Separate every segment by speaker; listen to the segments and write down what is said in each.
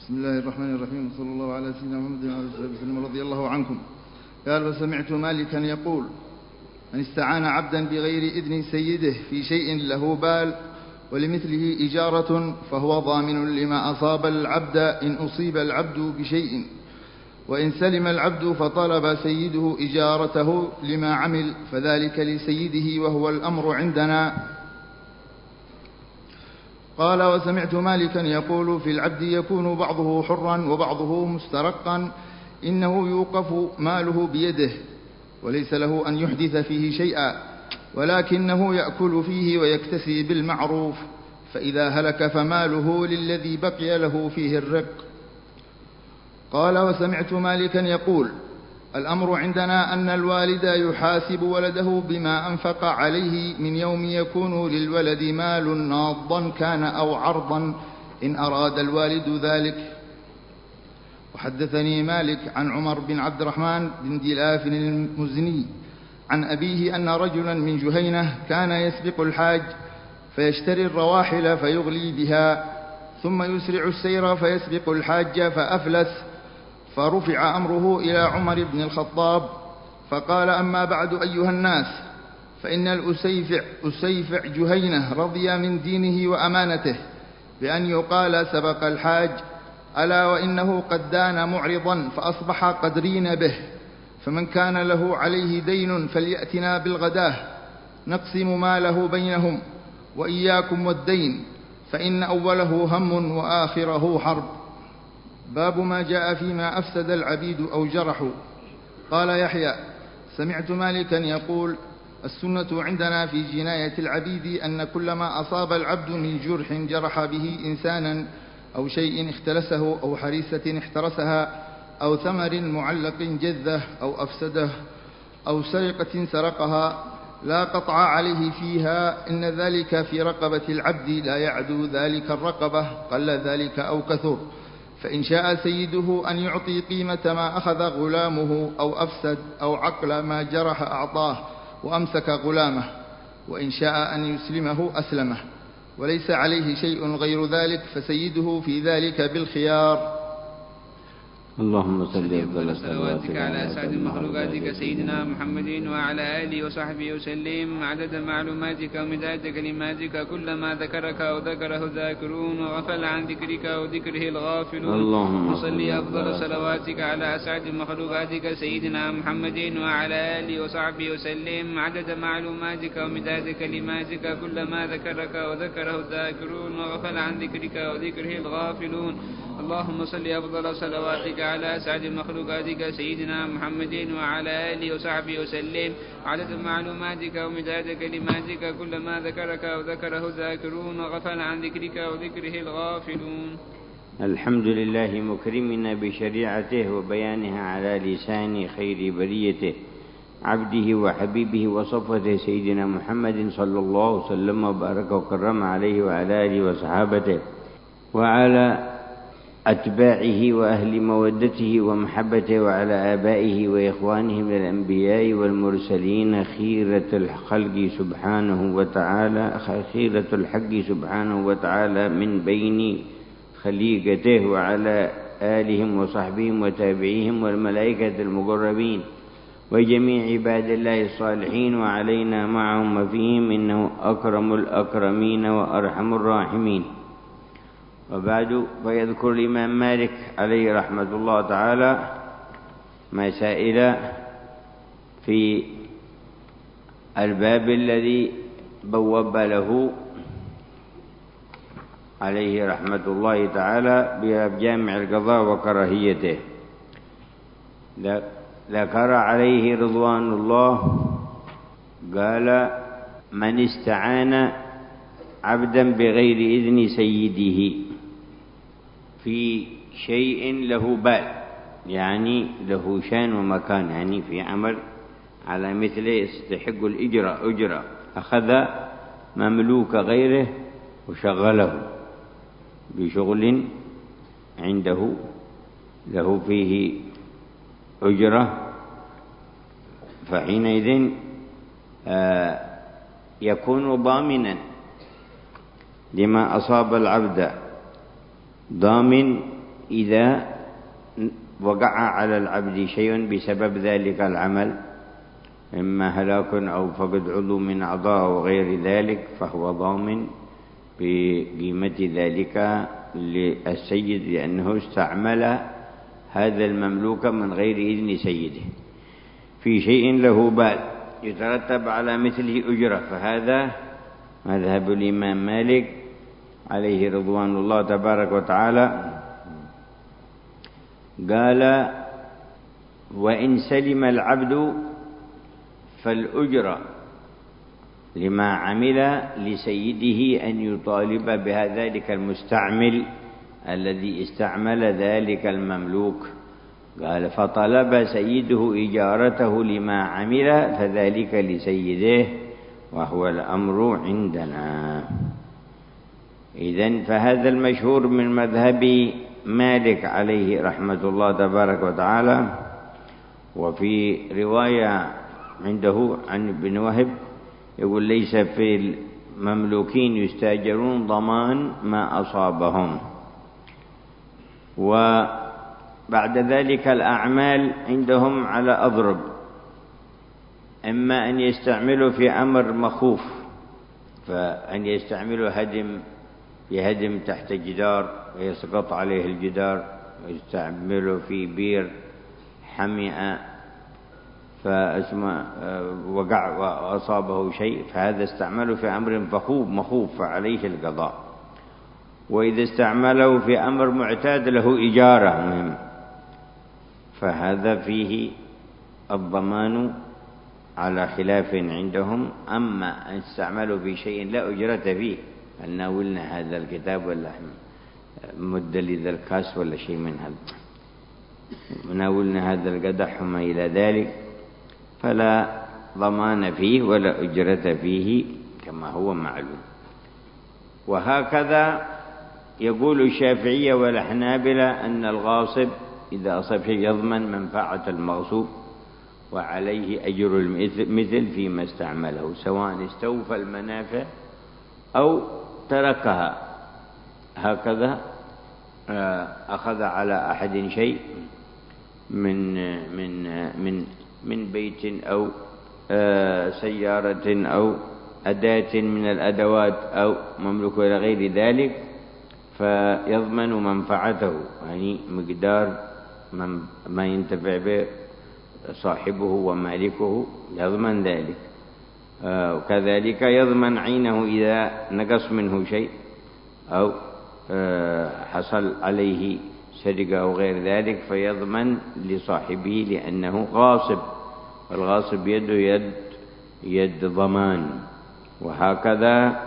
Speaker 1: بسم الله الرحمن الرحيم، صلى الله على سيدنا محمد وعلى آله وسلم رضي الله عنكم. قال: وسمعت مالكا يقول: من استعان عبدا بغير إذن سيده في شيء له بال ولمثله إجارة فهو ضامن لما أصاب العبد إن أصيب العبد بشيء، وإن سلم العبد فطلب سيده إجارته لما عمل فذلك لسيده وهو الأمر عندنا. قال: وسمعت مالكا يقول: في العبد يكون بعضه حرا وبعضه مسترقا، إنه يوقف ماله بيده وليس له أن يحدث فيه شيئا، ولكنه يأكل فيه ويكتسي بالمعروف، فإذا هلك فماله للذي بقي له فيه الرق. قال: وسمعت مالكا يقول: الأمر عندنا أن الوالد يحاسب ولده بما أنفق عليه من يوم يكون للولد مال ناضا كان أو عرضا إن أراد الوالد ذلك. وحدثني مالك عن عمر بن عبد الرحمن بن دلاف المزني عن أبيه أن رجلا من جهينة كان يسبق الحاج فيشتري الرواحل فيغلي بها، ثم يسرع السير فيسبق الحاج فأفلس، فرفع أمره إلى عمر بن الخطاب فقال: أما بعد أيها الناس، فإن الأسيفع جهينة رضي من دينه وأمانته بأن يقال سبق الحاج، ألا وإنه قد دان معرضا فأصبح قد رين به، فمن كان له عليه دين فليأتنا بالغداه نقسم ماله بينهم، وإياكم والدين فإن أوله هم وآخره حرب. باب ما جاء فيما أفسد العبيد أو جرحوا. قال يحيى: سمعت مالكا يقول: السنة عندنا في جناية العبيد أن كل ما أصاب العبد من جرح جرح به إنسانا أو شيء اختلسه أو حريسة احترسها أو ثمر معلق جذه أو أفسده أو سرقة سرقها لا قطع عليه فيها، إن ذلك في رقبة العبد لا يعدو ذلك الرقبة قل ذلك أو كثر، فإن شاء سيده أن يعطي قيمة ما أخذ غلامه أو أفسد أو عقل ما جرح أعطاه وأمسك غلامه، وإن شاء أن يسلمه أسلمه، وليس عليه شيء غير ذلك فسيده في ذلك بالخيار.
Speaker 2: اللهم صل وسلم
Speaker 3: صلواتك على أسعد مخلوقاتك سيدنا محمد وعلى آله وصحبه وسلم عدد معلوماتك ومداد كلماتك، كلما ذكرك أو ذكره الذاكرون وغفل عن ذكرك أو ذكره الغافلون. وصلي أفضل صلواتك على أسعد مخلوقاتك سيدنا محمد وعلى آله وصحبه وسلم عدد معلوماتك ومداد كلماتك، كلما ذكرك أو ذكره الذاكرون وغفل عن ذكرك أو ذكره الغافلون. اللهم صل أفضل صلواتك على أسعد مخلوقاتك سيدنا محمد وعلى آله وصحبه وسلم عدد معلوماتك ومداد كلماتك، كلما ذكرك أو ذكره الذاكرون وغفل عن ذكرك أو ذكره الغافلون.
Speaker 2: الحمد لله مكرمنا بشريعته وبيانها على لسان خير بريته عبده وحبيبه وصفوته سيدنا محمد صلى الله وسلم وبارك وكرم عليه وعلى آله وصحابته وعلى أتباعه وأهل مودته ومحبته وعلى آبائه وإخوانه من الأنبياء والمرسلين خيرة الخلق سبحانه وتعالى من بين خليقته، وعلى آلهم وصحبهم وتابعيهم والملائكة المقربين وجميع عباد الله الصالحين، وعلينا معهم وفيهم، إنه أكرم الأكرمين وأرحم الراحمين. وبعد، فيذكر الإمام مالك عليه رحمة الله تعالى مسائل في الباب الذي بوب له عليه رحمة الله تعالى بجامع القضاء وكراهيته. ذكر عليه رضوان الله قال: من استعان عبدا بغير إذن سيده في شيء له بال، يعني له شان ومكان، يعني في عمل على مثله يستحق أجرة، أخذ مملوك غيره وشغله بشغل عنده له فيه أجرة، فحينئذ يكون ضامنا لما أصاب العبد، ضامن إذا وقع على العبد شيء بسبب ذلك العمل، إما هلاك أو فقد عضو من أعضاء أو غير ذلك، فهو ضامن بقيمة ذلك للسيد، لأنه استعمل هذا المملوك من غير إذن سيده في شيء له بال يترتب على مثله أجرة. فهذا مذهب الإمام مالك عليه رضوان الله تبارك وتعالى. قال: وإن سلم العبد فالأجرة لما عمل لسيده أن يطالب بذلك المستعمل الذي استعمل ذلك المملوك. قال: فطلب سيده إجارته لما عمل فذلك لسيده، وهو الأمر عندنا. إذن فهذا المشهور من مذهب مالك عليه رحمة الله تبارك وتعالى. وفي رواية عنده عن ابن وهب يقول: ليس في المملوكين يستاجرون ضمان ما أصابهم. وبعد ذلك الأعمال عندهم على أضرب، إما أن يستعملوا في أمر مخوف، فأن يستعملوا يهدم تحت جدار ويسقط عليه الجدار، ويستعملوا في بير حمئة وقع وأصابه شيء، فهذا استعمله في أمر مخوف فعليه القضاء. وإذا استعمله في أمر معتاد له إجارة مهم، فهذا فيه الضمان على خلاف عندهم. أما أن استعملوا في شيء لا أجرة فيه، أن ناولنا هذا الكتاب ولا مد لذا الكاس ولا شيء من هذا، ناولنا هذا القدح وما إلى ذلك، فلا ضمان فيه ولا أجرة فيه كما هو معلوم. وهكذا يقول الشافعية والحنابلة أن الغاصب إذا أصاب شيء يضمن منفعة المغصوب وعليه أجر المثل فيما استعمله، سواء استوفى المنافع أو تركها. هكذا أخذ على أحد شيء من بيت أو سيارة أو أداة من الأدوات أو مملوك إلى غير ذلك، فيضمن منفعته، يعني مقدار ما ينتفع به صاحبه ومالكه يضمن ذلك. وكذلك يضمن عينه إذا نقص منه شيء أو حصل عليه سرقة أو غير ذلك، فيضمن لصاحبه لأنه غاصب، والغاصب يده يد ضمان. وهكذا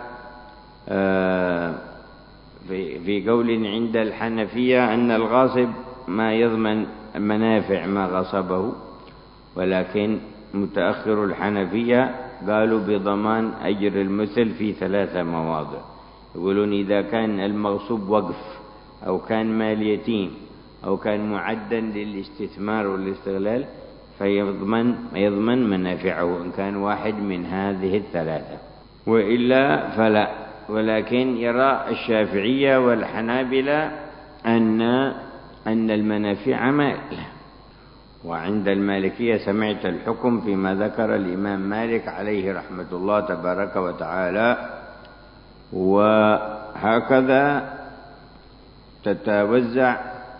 Speaker 2: في قول عند الحنفية أن الغاصب ما يضمن منافع ما غصبه، ولكن متأخر الحنفية قالوا بضمان أجر المثل في 3 مواضع. يقولون إذا كان المغصوب وقف أو كان مال يتيم أو كان معدا للاستثمار والاستغلال فيضمن منافعه إن كان واحد من هذه ال3، وإلا فلا. ولكن يرى الشافعية والحنابلة أن المنافع مال. وعند المالكية سمعت الحكم فيما ذكر الإمام مالك عليه رحمة الله تبارك وتعالى. وهكذا تتوزع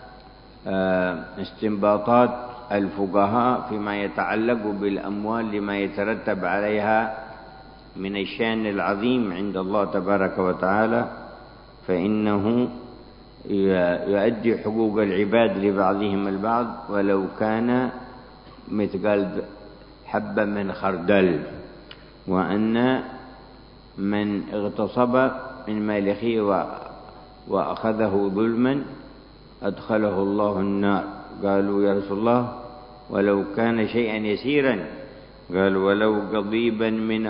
Speaker 2: استنباطات الفقهاء فيما يتعلق بالأموال لما يترتب عليها من الشأن العظيم عند الله تبارك وتعالى. فإنه يؤدي حقوق العباد لبعضهم البعض ولو كان مثقال حبة من خردل، وأن من اغتصب من مال أخيه وأخذه ظلما أدخله الله النار. قالوا: يا رسول الله ولو كان شيئا يسيرا؟ قال: ولو قضيبا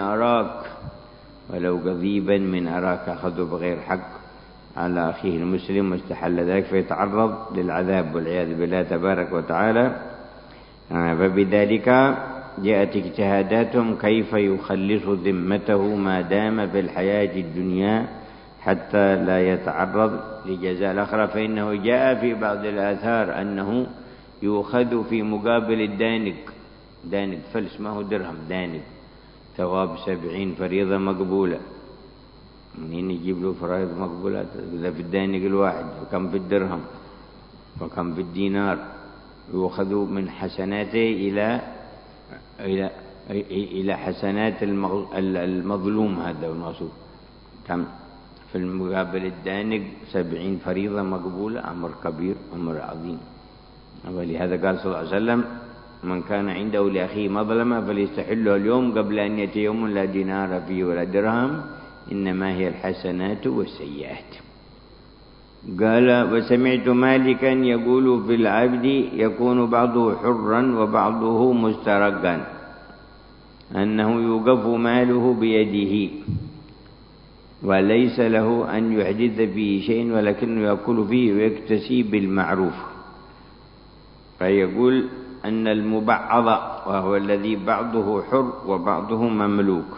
Speaker 2: من أراك أخذه بغير حق على أخيه المسلم واستحل ذلك فيتعرض للعذاب والعياذ بالله تبارك وتعالى. فبذلك جاءت اجتهاداتهم كيف يخلص ذمته ما دام في الحياة الدنيا حتى لا يتعرض لجزاء الآخرة. فإنه جاء في بعض الآثار أنه يؤخذ في مقابل دانق فلس، ما هو درهم، دانق، ثواب 70 فريضة مقبولة. منين يجيب له فرائض مقبولات؟ إذا في الدانق الواحد، وكم في الدرهم، وكم في الدينار. يؤخذ من حسناته إلى حسنات المظلوم هذا المقصود. كم في المقابل الدانق 70 فريضة مقبولة. أمر كبير، أمر عظيم. ولهذا قال صلى الله عليه وسلم: من كان عنده لأخيه مظلمة فليستحله اليوم قبل أن يأتي يوم لا دينار فيه ولا درهم، إنما هي الحسنات والسيئات. قال: وسمعت مالكا يقول في العبد يكون بعضه حرا وبعضه مسترقا، أنه يوقف ماله بيده وليس له أن يحدث فيه شيء، ولكنه يأكل فيه ويكتسي بالمعروف. فيقول أن المبعض، وهو الذي بعضه حر وبعضه مملوك،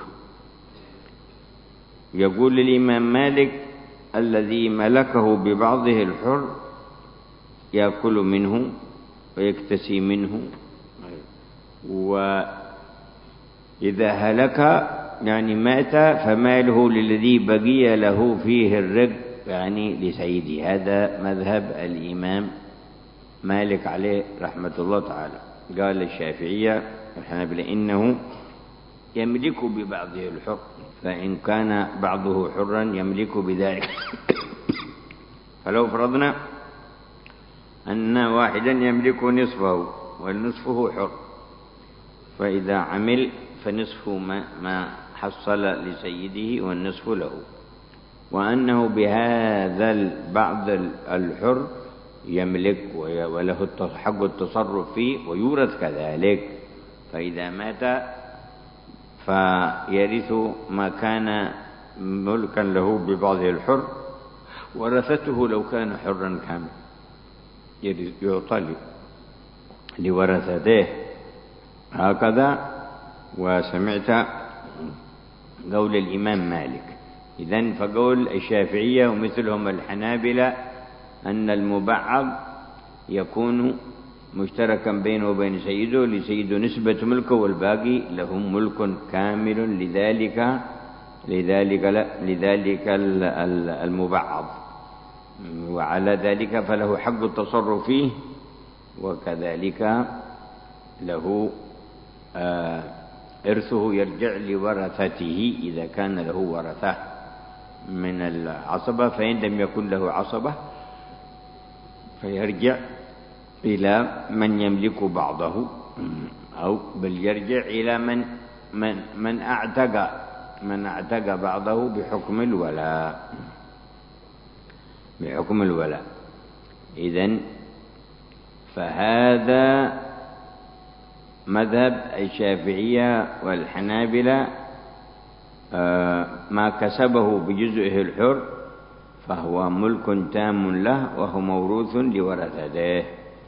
Speaker 2: يقول الإمام مالك: الذي ملكه ببعضه الحر يأكل منه ويكتسي منه، وإذا هلك يعني مات فماله للذي بقي له فيه الرق، يعني لسيده. هذا مذهب الإمام مالك عليه رحمة الله تعالى. قال الشافعية والحنابلة إنه يملك ببعضه الحر، فإن كان بعضه حرا يملك بذلك. فلو فرضنا أن واحدا يملك نصفه والنصفه حر، فإذا عمل فنصف ما حصل لسيده والنصف له، وأنه بهذا البعض الحر يملك وله حق التصرف فيه ويورث كذلك. فإذا مات فيرث ما كان ملكا له ببعضه الحر، ورثته لو كان حرا كامل يعطى لورثته. هكذا. وسمعت قول الإمام مالك. إذن فقول الشافعية ومثلهم الحنابلة أن المبعض يكون مشتركا بينه وبين سيده، لسيده نسبة ملكه والباقي لهم ملك كامل لذلك المبعض، وعلى ذلك فله حق التصرف فيه، وكذلك له إرثه يرجع لورثته إذا كان له ورثة من العصبة. فإن لم يكن له عصبة فيرجع إلى من يملك بعضه، أو بل يرجع إلى من اعتق بعضه بحكم الولاء. إذن فهذا مذهب الشافعية والحنابلة. ما كسبه بجزئه الحر فهو ملك تام له وهو موروث لورثته.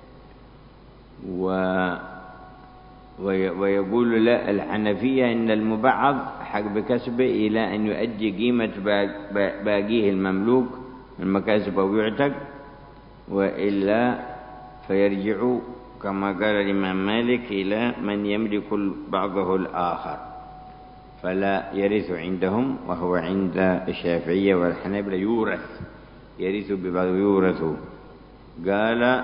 Speaker 2: ويقول لا الحنفية إن المبعض حق بكسبه إلى أن يؤدي قيمة باقيه المملوك من مكاسبه ويعتق، وإلا فيرجع كما قال الإمام مالك إلى من يملك بعضه الآخر، فلا يرث عندهم. وهو عند الشافعية والحنابلة يورث، يرث ببعض يورث. قال: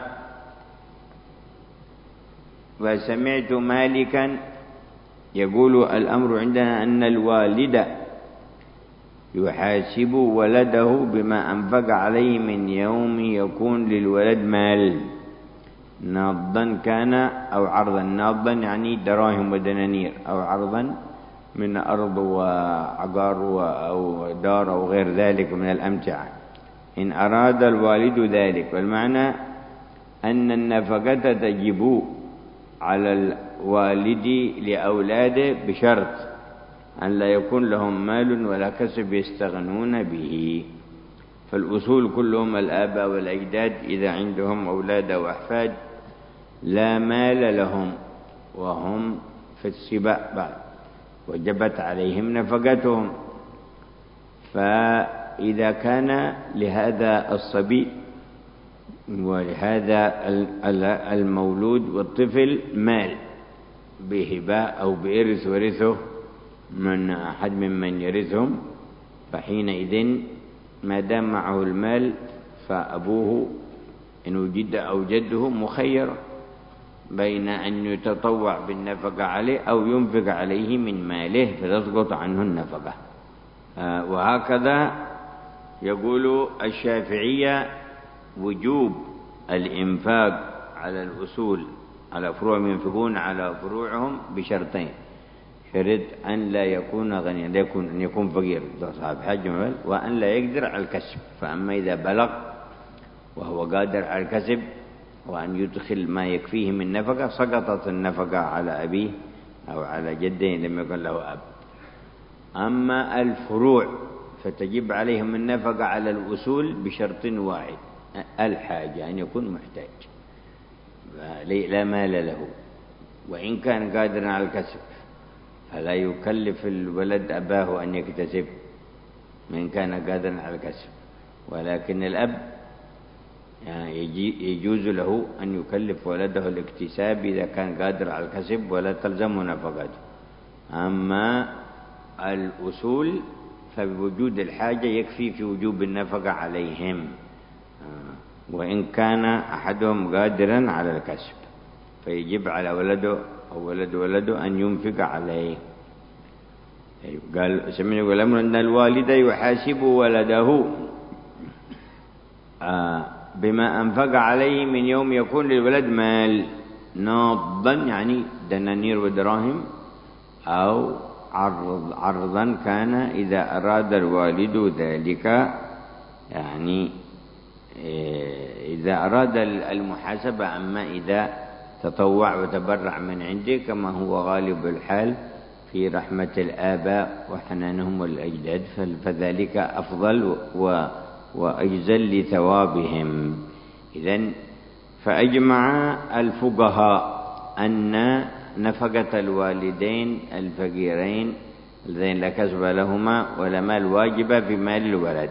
Speaker 2: وسمعت مالكا يقول: الأمر عندنا أن الوالد يحاسب ولده بما أنفق عليه من يوم يكون للولد مال، ناضا كان أو عرضا. ناضا يعني دراهم ودنانير، أو عرضا من أرض وعقار أو دار أو غير ذلك من الأمتعة، إن أراد الوالد ذلك. والمعنى أن النفقة تجب على الوالد لأولاده بشرط أن لا يكون لهم مال ولا كسب يستغنون به. فالأصول كلهم الآباء والأجداد إذا عندهم أولاد وأحفاد لا مال لهم وهم في السباء بعد، وجبت عليهم نفقتهم، فلا إذا كان لهذا الصبي ولهذا المولود والطفل مال بهبة أو بإرث ورثه من أحد ممن يرثهم، فحينئذ ما دام معه المال فأبوه إن وجد أو جده مخير بين أن يتطوع بالنفقة عليه أو ينفق عليه من ماله فتسقط عنه النفقة. وهكذا يقول الشافعية وجوب الإنفاق على الأصول على فروع ينفقون على فروعهم بشرطين: شرط أن لا يكون غنيا، أن يكون فقير صاحب حاجة، وأن لا يقدر على الكسب. فأما إذا بلغ وهو قادر على الكسب وأن يدخل ما يكفيه من نفقة سقطت النفقة على أبيه أو على جده لم يكن له أب. أما الفروع فتجب عليهم النفقة على الأصول بشرط واحد: الحاجة، أن يكون محتاج لا مال له، وإن كان قادرا على الكسب فلا يكلف الولد أباه أن يكتسب من كان قادرا على الكسب، ولكن الأب يجوز له أن يكلف ولده الاكتساب إذا كان قادر على الكسب ولا تلزمه نفقته. أما الأصول فبوجود الحاجة يكفي في وجوب النفقة عليهم، وإن كان أحدهم قادرا على الكسب فيجب على ولده أو ولده أن ينفق عليه. قال سمعنا يقول الأمر أن الوالد يحاسب ولده بما أنفق عليه من يوم يكون للولد مال ناضا، يعني دنانير ودراهم، أو عرضا كان إذا أراد الوالد ذلك، يعني إذا أراد المحاسبة. أما إذا تطوع وتبرع من عنده كما هو غالب الحال في رحمة الآباء وحنانهم والأجداد فذلك أفضل وأجزل لثوابهم. إذن فأجمع الفقهاء أن نفقة الوالدين الفقيرين الذين لا كسب لهما ولا مال واجبة في مال الولد،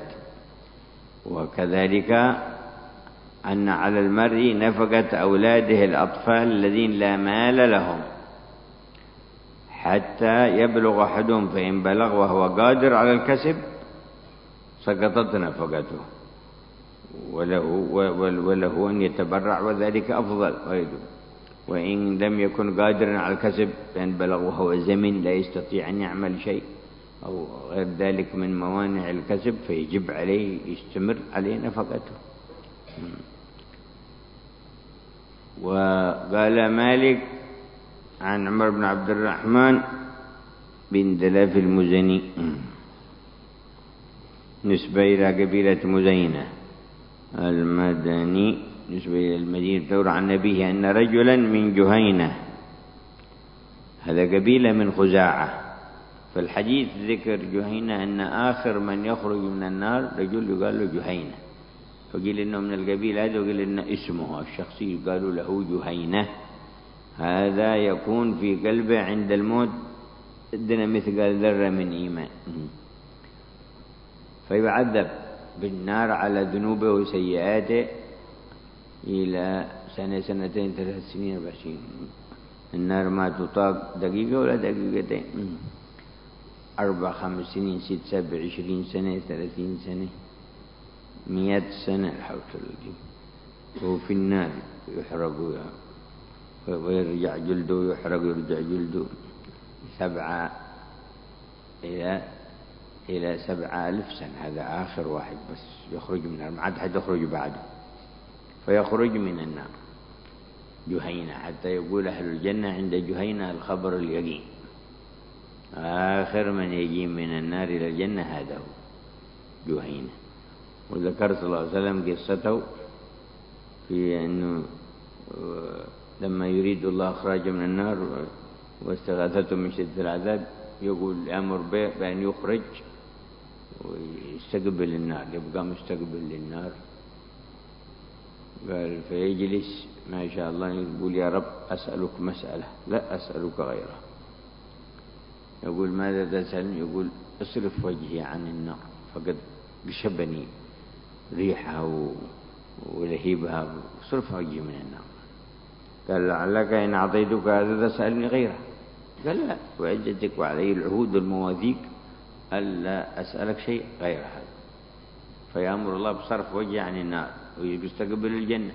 Speaker 2: وكذلك أن على المرء نفقة أولاده الأطفال الذين لا مال لهم حتى يبلغ أحدهم، فإن بلغ وهو قادر على الكسب سقطت نفقته، وله أن يتبرع وذلك أفضل. وإن لم يكن قادرا على الكسب فإن بلغ وهو زمن لا يستطيع أن يعمل شيء أو غير ذلك من موانع الكسب فيجب عليه يستمر عليه نفقته. وقال مالك عن عمر بن عبد الرحمن بن دلاف المزني نسبة إلى قبيلة مزينة المدني نسبة إلى المدينة ثور عن نبيه أن رجلا من جهينة، هذا قبيلة من خزاعة. فالحديث ذكر جهينة أن آخر من يخرج من النار رجل يقال له جهينة، فقيل إنه من القبيلة هذا وقيل إنه اسمه الشخصي قالوا له جهينة. هذا يكون في قلبه عند الموت ادنا مثقال ذرة من إيمان، فيعذب بالنار على ذنوبه وسيئاته إلى سنة سنتين 3 سنين 4 سنين. النار ما تطاق دقيقة ولا دقيقتين، 4 5 سنين 6 7 20 سنة 30 سنة 100 سنة الحوت الذي هو في النار يحرق ويرجع جلده ويحرق ويرجع جلده 7 إلى 7000 سنة. هذا آخر واحد بس يخرج من النار، ما عاد حد يخرج بعده، فيخرج من النار جهينة حتى يقول أهل الجنة عند جهينة الخبر اليقين. آخر من يجي من النار إلى الجنة هذا هو جهينة. وذكر صلى الله عليه وسلم قصته في أنه لما يريد الله إخراجه من النار واستغاثته من شدة العذاب يقول أمر بأن يخرج ويستقبل النار، يبقى مستقبل للنار. قال فيجلس ما شاء الله يقول يا رب أسألك مسألة لا أسألك غيرها. يقول ماذا تسألني؟ يقول اصرف وجهي عن النار فقد بشبني ريحها ولهيبها وصرفها وجهي من النار. قال لعلك إن أعطيتك هذا تسألني غيره. قال لا، وعزتك وعلي العهود والمواثيق ألا أسألك شيء غير هذا. فيأمر الله بصرف وجهه عن النار ويستقبل الجنة.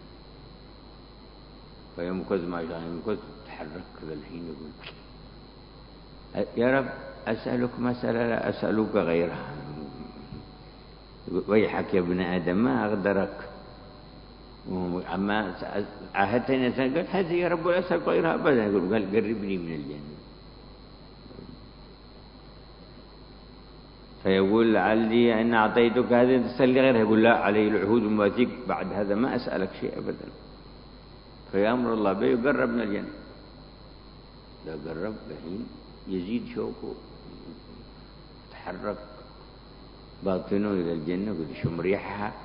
Speaker 2: فيمكث ما يشاء يمكث، تحرك كذا الحين يقول يا رب أسألك مسألة لا أسألك غيرها. ويحك يا ابن آدم ما أغدرك، أما عاهدتني قال هذه يا رب لا أسألك غيرها أبدا. قال قربني من الجنة. فيقول لعلي إن أعطيتك هذه تسألني غيرها. يقول لا، علي العهود والمواثيق بعد هذا ما أسألك شيء أبدا. فيأمر الله به يقرب من الجنة. لا قرب الحين يزيد شوقه، تحرك باطنه إلى الجنة. يقول شم ريحها.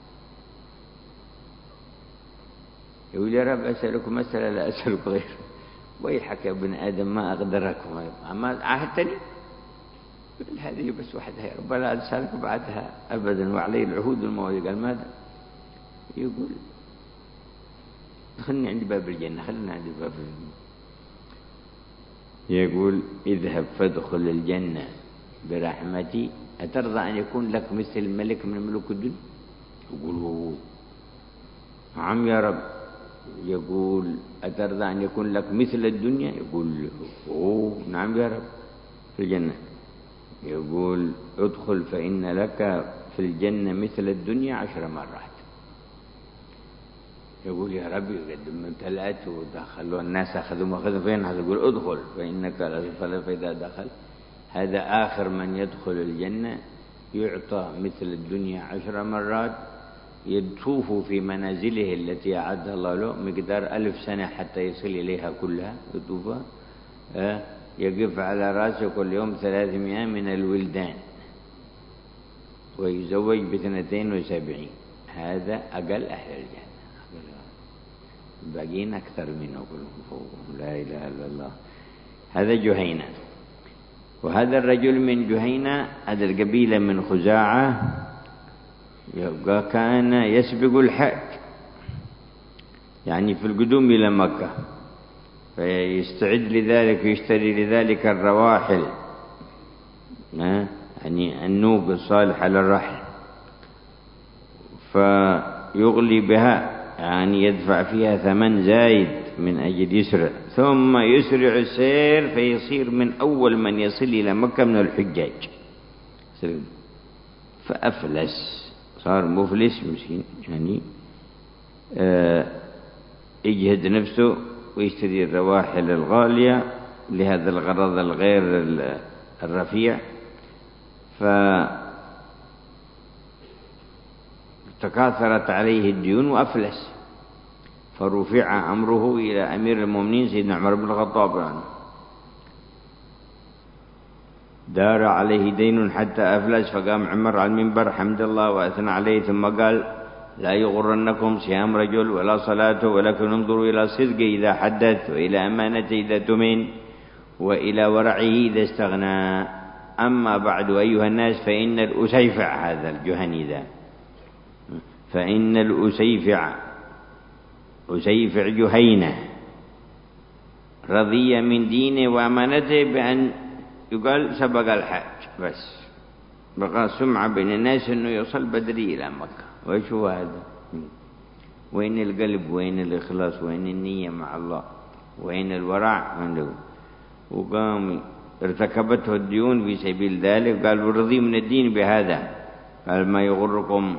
Speaker 2: يقول يا رب أسألك مسألة لا أسألك غير. ويحك يا ابن آدم ما أقدرك أما عاهدتني. يقول هذه بس وحدها يا رب لا أسألك بعدها أبدا وعلي العهود والمواثيق. قال ماذا؟ يقول خلني عند باب الجنة، خلنا عند باب الجنة. يقول اذهب فادخل الجنة برحمتي أترضى أن يكون لك مثل ملك من ملوك الدنيا؟ يقول نعم يا رب. يقول أترضى أن يكون لك مثل الدنيا؟ يقول نعم يا رب. في الجنة يقول ادخل فإن لك في الجنة مثل الدنيا 10 مرات. يقول يا ربي قد ما امتلأت ودخلوا الناس أخذوا فين؟ يقول ادخل فإنك لا تدخل. فإذا دخل هذا آخر من يدخل الجنة يعطى مثل الدنيا 10 مرات. يطوف في منازله التي أعدها الله له مقدار 1000 سنة حتى يصل إليها كلها. يطوفها يقف على رأسه كل يوم 300 من الولدان ويزوج ب72. هذا أقل أهل الجنة. باقين أكثر منه كلهم فوق. لا إله إلا الله. هذا جهينة. وهذا الرجل من جهينة، هذا القبيلة من خزاعة، يبقى كان يسبق الحج يعني في القدوم إلى مكة. فيستعد لذلك ويشتري لذلك الرواحل يعني النوق الصالحة للرحل. فيغلي بها يعني يدفع فيها ثمن زايد من أجل يسرع. ثم يسرع السير فيصير من أول من يصل إلى مكة من الحجاج. فأفلس، صار مفلس مسكين يعني. يجهد نفسه ويشتري الرواحل الغالية لهذا الغرض الغير الرفيع. فتكاثرت عليه الديون وأفلس. فرفع أمره إلى أمير المؤمنين سيدنا عمر بن الخطاب يعني. دار عليه دين حتى أفلس. فقام عمر على المنبر حمد الله وأثنى عليه ثم قال لا يغرنكم صيام رجل ولا صلاته، ولكن انظروا إلى صدقه إذا حدث، وإلى أمانته إذا تمن، وإلى ورعه إذا استغنى. أما بعد أيها الناس فإن الأسيفع، هذا الجهني ذا، فإن الأسيفع أسيفع جهينة رضي من دينه وأمانته بأن يقال سبق الحج، بس بقى سمعة بين الناس أنه يوصل بدري إلى مكة. وإيش هو هذا؟ وين القلب؟ وين الإخلاص؟ وين النية مع الله؟ وين الورع؟ وقام ارتكبته الديون في سبيل ذلك. قال ورضي من الدين بهذا. قال ما يغركم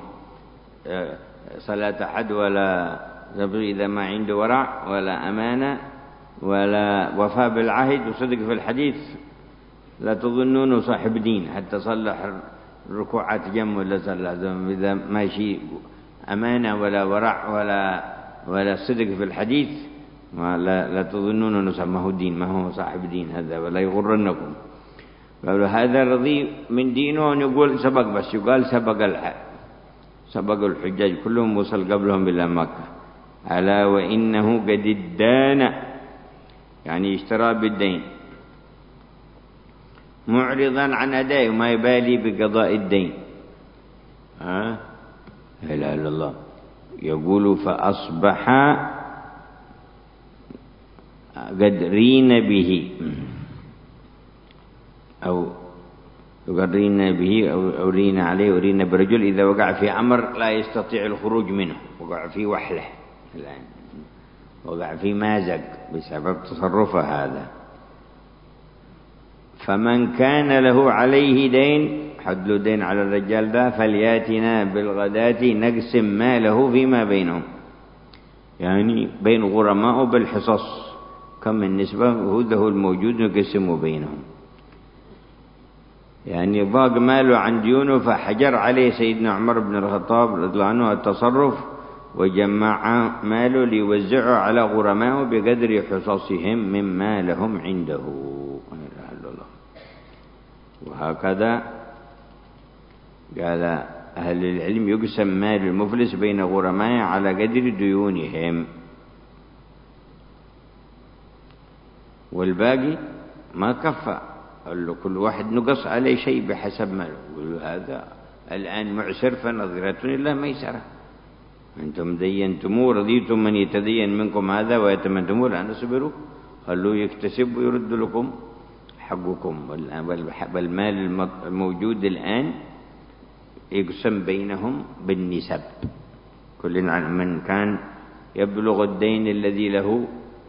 Speaker 2: صلاة أحد ولا إذا ما عنده ورع ولا أمانة ولا وفاء بالعهد وصدق في الحديث. لا تظنون صاحب دين حتى صلح الركوعات جم ولا صلح إذا ماشي أمانة ولا ورع ولا صدق في الحديث لا تظنون أنه سماه دين، ما هو صاحب دين هذا، ولا يغرنكم. قالوا هذا رضي من دينه أن يقول سبق، بس يقال سبق الحجاج كلهم وصل قبلهم إلى مكة. ألا وإنه قد ادان يعني اشترى بالدين معرضا عن أدائه، ما يبالي بقضاء الدين. لا إله إلا الله. يقول فأصبح قد رين به، أو يقرين به أو رين عليه ورين برجل إذا وقع في أمر لا يستطيع الخروج منه، وقع في وحله الآن، وقع في مازق بسبب تصرفه هذا. فمن كان له عليه دين، حد له دين على الرجال ده، فلياتنا بالغداة نقسم ماله فيما بينهم، يعني بين غرماء بالحصص، كم النسبة هو الموجود نقسمه بينهم. يعني ضاق ماله عن ديونه فحجر عليه سيدنا عمر بن الخطاب رضي الله عنه التصرف، وجمع ماله ليوزعه على غرمائه بقدر حصصهم مما لهم عنده. وهكذا قال أهل العلم يقسم مال المفلس بين غرمائه على قدر ديونهم، والباقي ما كفى، قال له كل واحد نقص عليه شيء بحسب ماله. يقول له هذا الآن معسر فنظرة إلى ميسرة، أنتم دينتموه رضيتم من يتدين منكم هذا ويتمنتموه لأن تصبروا، خلوه يكتسب ويرد لكم حقكم. والمال الموجود الآن يقسم بينهم بالنسب، كل من كان يبلغ الدين الذي له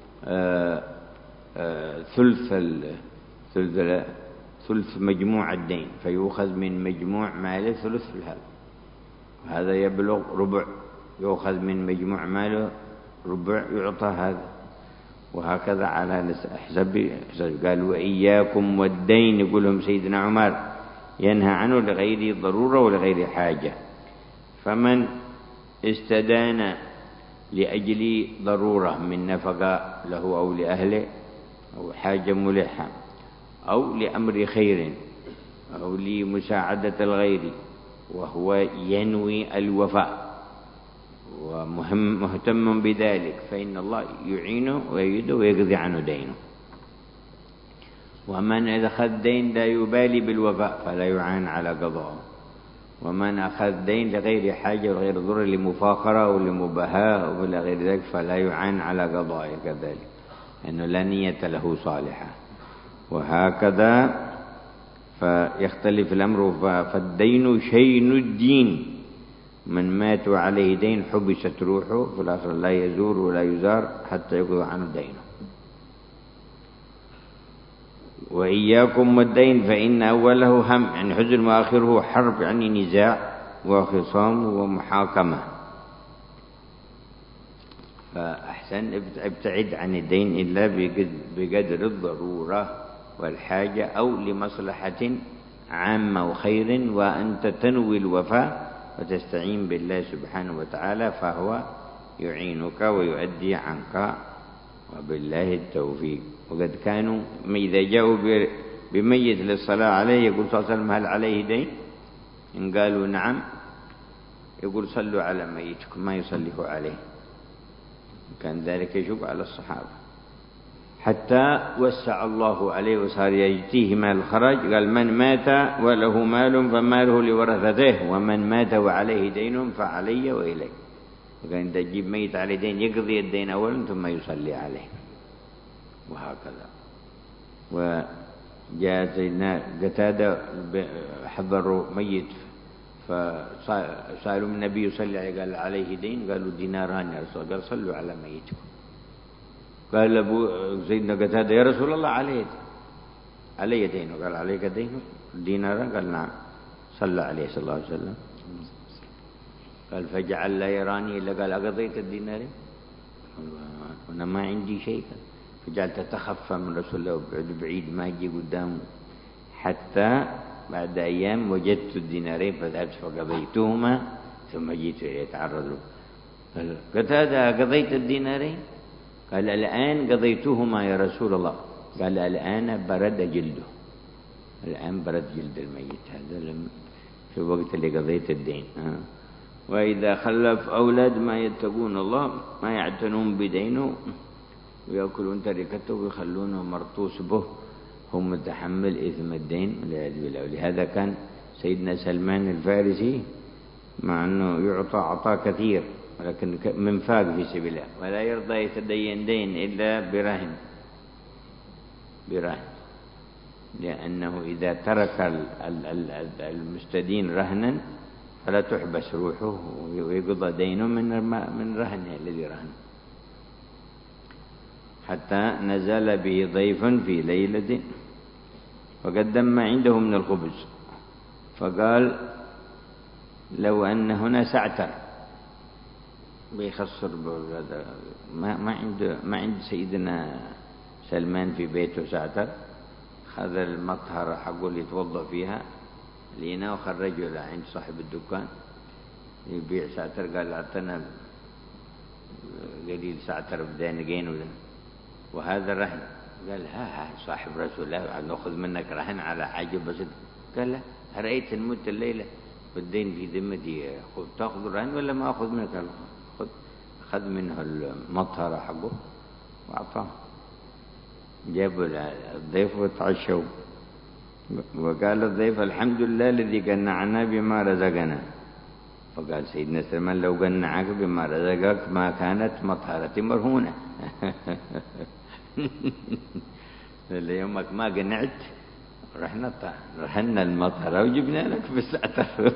Speaker 2: ثلث مجموع الدين فيؤخذ من مجموع ماله ثلث هذا، هذا يبلغ ربع يؤخذ من مجموع ماله ربع يعطى هذا، وهكذا على حسب. قال وإياكم والدين، يقولهم سيدنا عمر ينهى عنه لغير ضرورة ولغير حاجة. فمن استدان لأجل ضرورة من نفقة له أو لأهله أو حاجة ملحة أو لأمر خير أو لمساعدة الغير وهو ينوي الوفاء ومهتم بذلك، فإن الله يعينه ويجده ويقضي عنه دينه. ومن أخذ دين لا يبالي بالوفاء فلا يعان على قضائه، ومن أخذ دين لغير حاجة وغير ضرر لمفاخرة أو لمباهاة أو إلى غير ذلك فلا يعان على قضائه كذلك، لأنه لا نية له صالحة. وهكذا فيختلف الأمر. فالدين شين الدين، من مات وعليه دين حبست روحه في الآخرة، لا يزور ولا يزار حتى يقضى عنه دينه. وإياكم والدين فإن أوله هم، يعني حزن، وآخره حرب، يعني نزاع وخصام ومحاكمة. فأحسن ابتعد عن الدين إلا بقدر الضرورة والحاجة أو لمصلحة عامة وخير، وأنت تنوي الوفاء وتستعين بالله سبحانه وتعالى فهو يعينك ويؤدي عنك، وبالله التوفيق. وقد كانوا إذا جاءوا بميت للصلاة عليه يقول صلى الله عليه وسلم هل عليه دين؟ إن قالوا نعم يقول صلوا على ميتكم، ما يصليه عليه. كان ذلك يشق على الصحابة حتى وسع الله عليه وصار يجتيه مال الخراج. قال من مات وله مال فماله لورثته، ومن مات وعليه دين فعلي وإلي. وكان تجيب ميت عليه دين يقضي الدين أولا ثم يصلي عليه، وهكذا. وجاء سيدنا قتادة حضروا ميت فسألوا من النبي صلى عليه قال عليه دين، قالوا ديناران يا رسول الله، قال صلوا على ميتكم. قال أبو سيدنا قتادة يا رسول الله علي دين، قال عليك دين ديناران؟ قال نعم. صلى عليه صلى الله عليه وسلم. قال فجعل لا يراني إلا قال أقضيت الدينارين؟ أنا ما عندي شيء. فجعلت أتخفى من رسول الله بعيد ما أجي قدامه، حتى بعد أيام وجدت الدينارين فذهبت فقضيتهما ثم جئت يتعرض له. قال قتادة قضيت الدينارين؟ قال الآن قضيتهما يا رسول الله. قال الآن برد جلده، الآن برد جلد الميت، هذا في الوقت اللي قضيت الدين. وإذا خلف أولاد ما يتقون الله ما يعتنون بدينه ويأكلون تركته ويخلونه مرطوس به، هم متحمل إثم الدين والعياذ بالله. ولهذا كان سيدنا سلمان الفارسي مع أنه يعطى عطاء كثير ولكن منفاق في سبيل الله، ولا يرضى يتدين دين إلا برهن، لأنه إذا ترك المستدين رهنا فلا تحبس روحه ويقضى دينه من رهنه الذي رهن. حتى نزل به ضيف في ليلة وقدم ما عنده من الخبز، فقال لو أن هنا سعتر بيخسر ما عند سيدنا سلمان في بيته سعتر، خذ المطهرة حقه اللي يتوضأ فيها لينا وخرجه عند صاحب الدكان يبيع سعتر، قال أعطنا قليل سعتر بدانقين وهذا رهن. قال ها صاحب رسول الله نأخذ منك رهن على حاجة بسيطة؟ قال لا، رأيت الموت الليلة والدين في ذمتي، تأخذ رهن ولا ما أخذ منك؟ أخذ منه المطهرة حقه وأعطاه. جابوا الضيف وتعشوا، وقال الضيف الحمد لله الذي قنعنا بما رزقنا. فقال سيدنا سلمان لو قنعك بما رزقك ما كانت مطهرتي مرهونة. ليومك ما قنعت رهنا المطهرة وجبنا لك بالسعتر.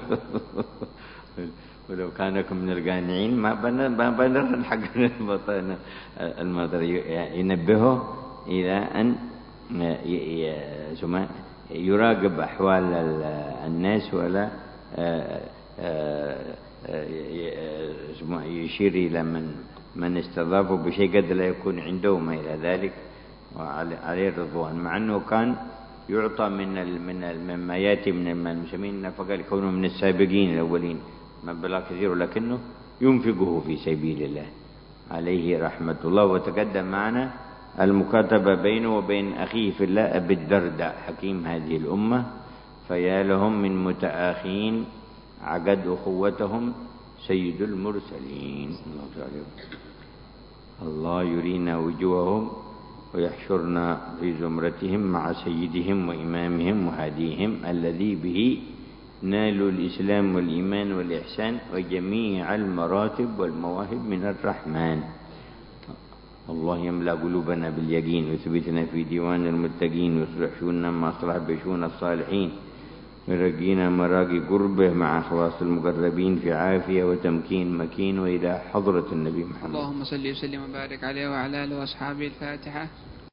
Speaker 2: ولو كانكم من القانعين ما بنرهن حق المطر. ينبهه إلى أن يراقب أحوال الناس ولا يشير إلى من استضافه بشيء قد لا يكون عنده ما إلى ذلك، وعليه الرضوان. مع أنه كان يعطى مما يأتي من المسلمين، فقال كونه من السابقين الأولين مبلغ كثير، ولكنه ينفقه في سبيل الله عليه رحمة الله. وتقدم معنا المكاتبة بينه وبين أخيه في الله أبي الدرداء حكيم هذه الأمة، فيا لهم من متآخين عقد أخوتهم سيد المرسلين. الله يرينا وجوههم ويحشرنا في زمرتهم مع سيدهم وإمامهم وهديهم الذي به نالوا الإسلام والإيمان والإحسان وجميع المراتب والمواهب من الرحمن. الله يملأ قلوبنا باليقين ويثبتنا في ديوان المتقين ويصلح شؤوننا ما أصلح بشؤون الصالحين ويرقينا مراقي قربه مع خواص المقربين في عافية وتمكين مكين وإلى حضرة النبي محمد.
Speaker 3: اللهم صل وسلم وبارك عليه وعلى آله وأصحابه. الفاتحة.